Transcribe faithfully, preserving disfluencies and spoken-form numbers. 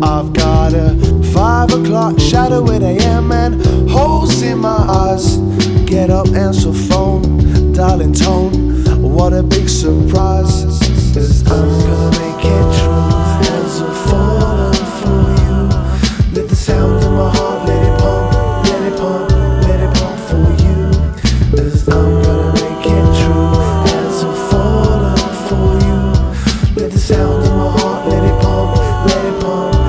I've got a five o'clock shadow at A M and holes in my eyes. Get up, answer phone.